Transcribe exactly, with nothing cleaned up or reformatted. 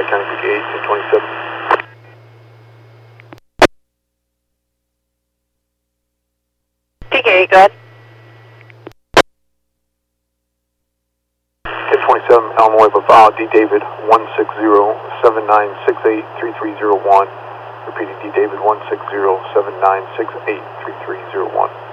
County Peak eight, ten twenty-seven. Peak eight, go ahead. ten twenty-seven, Illinois, Laval, D. David, one six zero, seven nine six eight, three three zero one. Repeating, D. David, one six zero, seven nine six eight, three three zero one.